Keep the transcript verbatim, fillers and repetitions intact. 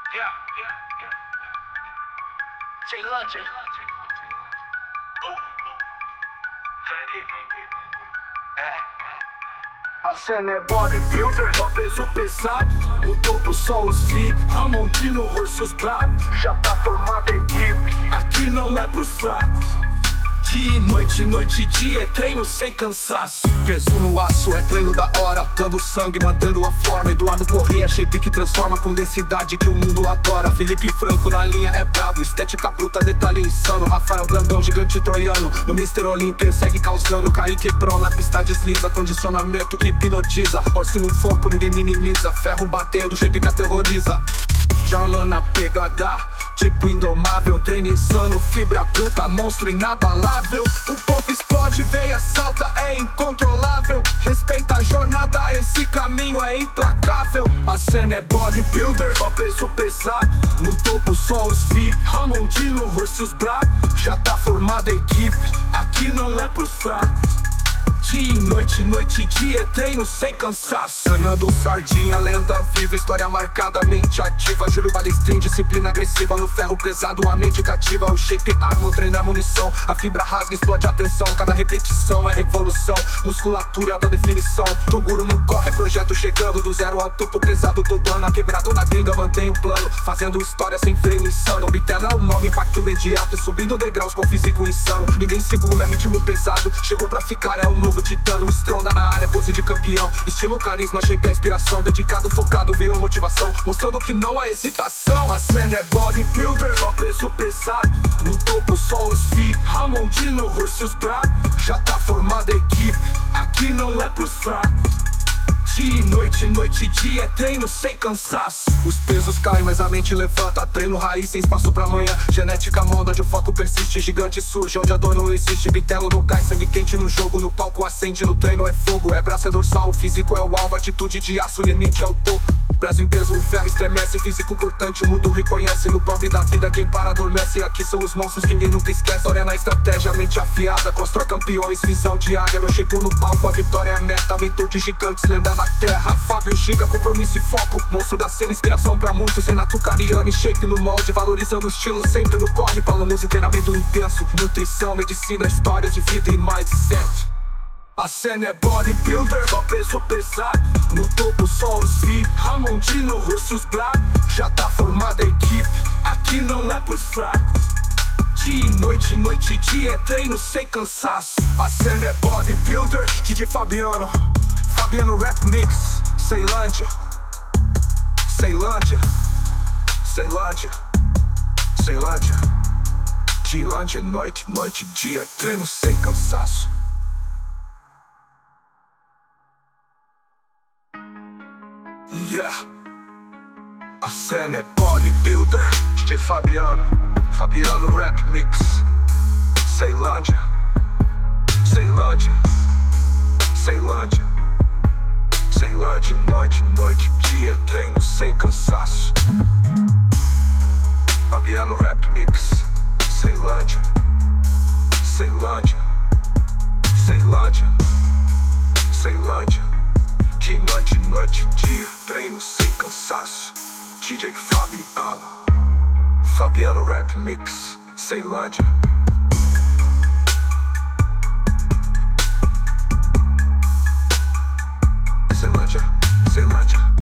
Yeah, yeah, yeah. Ceilândia. A cena é bodybuilder, só peso pesado. O topo só os V I P, Ramondino versus Black. Já tá formada a equipe, aqui não é pros fracos. Dia, noite, noite, dia, é treino sem cansaço. Peso no aço, é treino da hora. Dando sangue, mantendo a forma. Eduardo Corrêa, shape que transforma com densidade que o mundo adora. Felipe Franco na linha é brabo, estética bruta, detalhe insano. Rafael Brandão, gigante troiano, no mister Olímpia segue causando. Kaique Pro na pista desliza, condicionamento que hipnotiza. Orce no foco, ninguém minimiza. Ferro batendo, shape que aterroriza. Jarlan na pegada, tipo indomável. Treino insano, fibra bruta, monstro inabalável. O povo explode, veia salta, é incontrolável. Respeita a jornada, esse caminho é implacável. A cena é bodybuilder, só peso pesado. No topo só os V I P, Ramondino versus Black. Já tá formada a equipe, aqui não é pros fracos. Dia, noite, noite, dia, treino sem cansaço. Ganhando sardinha, lenda viva, história marcada, mente ativa. Júlio Balestrin, disciplina agressiva. No ferro pesado, a mente cativa. O shape arma, o treino é munição. A fibra rasga, explode a tensão. Cada repetição é revolução. Musculatura da definição. Toguro não corre, projeto chegando. Do zero ao topo pesado, todo ano. Quebrado na gringa, mantém o plano. Fazendo história sem freio insano. Obtela o nome, impacto imediato. Subindo degraus com físico insano. Ninguém segura, é ritmo pesado. Chegou pra ficar, é o novo titano, estronda na área, pose de campeão. Estilo, carisma, shape, a inspiração. Dedicado, focado, veio motivação. Mostrando que não há hesitação. A cena é bodybuilder, só peso pesado. No topo só os V I P, Ramondino versus Black. Já tá formada a equipe, aqui não é pros fracos. Dia, noite, noite, dia, é treino sem cansaço. Os pesos caem, mas a mente levanta. Treino raiz, sem espaço pra amanhã. Genética moda, onde o foco persiste. Gigante surge, onde a dor não existe. Bitelo não cai, sangue quente no jogo. No palco acende, no treino é fogo. É braço, é dorsal, o físico é o alvo. Atitude de aço, limite é o topo. Brasil em peso, o ferro estremece. Físico cortante, o mundo reconhece. No pobre da vida, quem para adormece. Aqui são os monstros que ninguém nunca esquece. Olha na estratégia, mente afiada. Constrói campeões, visão de águia. Meu chego no palco, a vitória é a meta. Virtude gigantes, lenda na terra. Fábio Giga, compromisso e foco. Monstro da cena, inspiração pra muitos. Renato Cariani, shape no molde. Valorizando o estilo, sempre no corre. Paulo Música, treinamento intenso. Nutrição, medicina, histórias de vida e mindset. A cena é bodybuilder, só peso pesado. No topo só os V I P, Ramondino versus Black. Já tá formada a equipe, aqui não é pros fracos. Dia, noite, noite, dia, é treino sem cansaço. A cena é bodybuilder, D J Fabiano. Fabiano Rap Mix, Ceilândia. Ceilândia. Ceilândia. Ceilândia. Ceilândia, noite, noite, dia, treino sem cansaço. Yeah. A cena é bodybuilder, D J Fabiano. Fabiano Rap Mix, Ceilândia. Ceilândia. Ceilândia. Ceilândia, noite, noite, dia, treino sem cansaço. Fabiano Rap Mix, Ceilândia. Ceilândia. Ceilândia. Ceilândia. De noite, noite, dia, treino sem cansaço. D J Fabiano. Fabiano Rap Mix, Ceilândia.